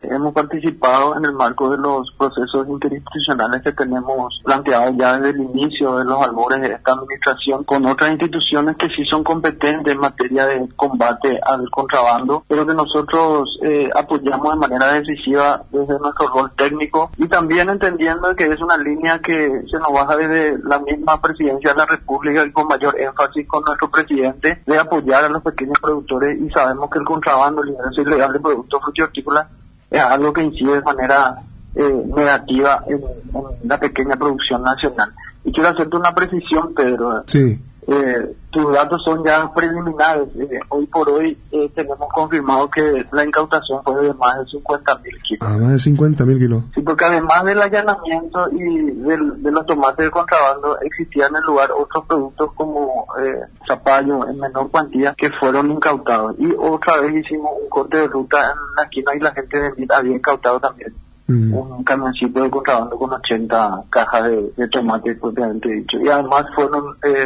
hemos participado en el marco de los procesos interinstitucionales que tenemos planteados ya desde el inicio de los albores de esta administración con otras instituciones que sí son competentes en materia de combate al contrabando, pero que nosotros apoyamos de manera decisiva desde nuestro rol técnico y también entendiendo que es una línea que se nos baja desde la misma presidencia de la República y con mayor énfasis con nuestro presidente de apoyar a los pequeños productores, y sabemos que el contrabando, el ingreso ilegal de productos frutícolas es algo que incide de manera negativa en la pequeña producción nacional. Y quiero hacerte una precisión, Pedro. Sí. Tus datos son ya preliminares. Hoy por hoy tenemos confirmado que la incautación fue de más de 50.000 kilos. Ah, más de 50.000 kilos. Sí, porque además del allanamiento y de los tomates de contrabando, existían en el lugar otros productos como zapallo en menor cuantía que fueron incautados. Y otra vez hicimos un corte de ruta en la esquina y la gente de Mil había incautado también un camioncito de contrabando con 80 cajas de tomate, propiamente dicho. Y además fueron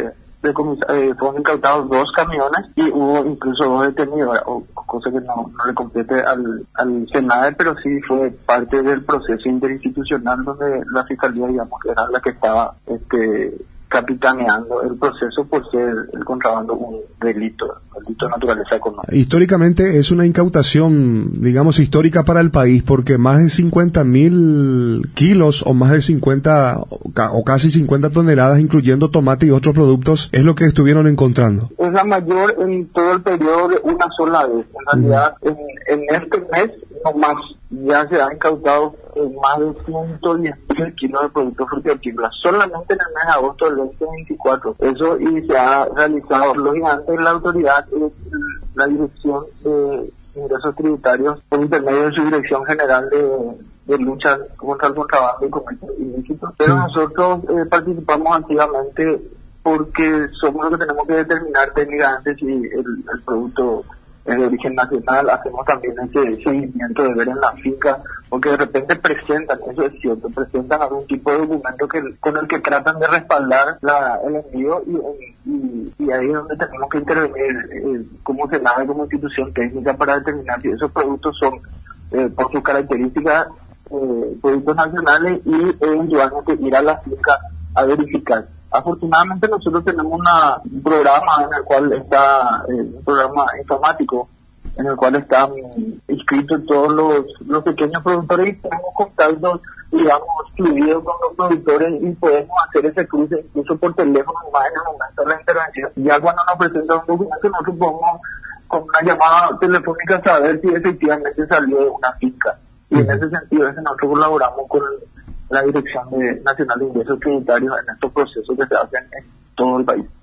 incautados 2 camiones y hubo incluso 2 detenidos, cosa que no le compete al Senado, pero sí fue parte del proceso interinstitucional donde la Fiscalía, digamos, que era la que estaba capitaneando el proceso por ser el contrabando un delito de naturaleza económica. Históricamente es una incautación, digamos, histórica para el país, porque más de 50.000 kilos o más de 50 o casi 50 toneladas, incluyendo tomate y otros productos, es lo que estuvieron encontrando. Es la mayor en todo el periodo de una sola vez. En realidad, en este mes, no más, ya se han incautado más de 110.000 kilos de productos frutícolas, solamente en el mes de agosto del 2024. Eso, y se ha realizado, lógicamente, la autoridad, la Dirección de Ingresos Tributarios, por intermedio de su Dirección General de Lucha contra el Contrabando y Comercio Ilícito. Pero nosotros participamos activamente porque somos los que tenemos que determinar técnicamente si el producto es de origen nacional. Hacemos también ese seguimiento de ver en la finca, porque de repente presentan, eso es cierto, presentan algún tipo de documento con el que tratan de respaldar el envío, y ahí es donde tenemos que intervenir como Senado, como institución técnica, para determinar si esos productos son, por sus características, productos nacionales, y eventualmente ir a la finca a verificar. Afortunadamente nosotros tenemos un programa en el cual está, un programa informático en el cual están inscritos todos los pequeños productores, y tenemos contactos, digamos, fluidos con los productores, y podemos hacer ese cruce incluso por teléfono más en el momento de la intervención. Ya cuando nos presenta un documento, nosotros podemos con una llamada telefónica saber si efectivamente salió de una finca. Y en ese sentido nosotros colaboramos con la Dirección Nacional de Ingresos Tributarios en estos procesos que se hacen en todo el país.